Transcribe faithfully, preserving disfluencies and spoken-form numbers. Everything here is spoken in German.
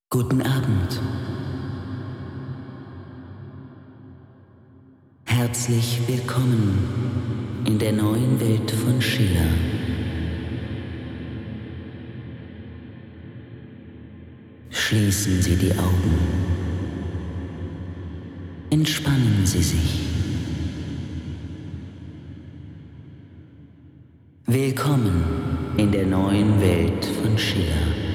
Guten Abend. Herzlich willkommen in der neuen Welt von Schiller. Schließen Sie die Augen. Entspannen Sie sich. Willkommen in der neuen Welt von Schiller.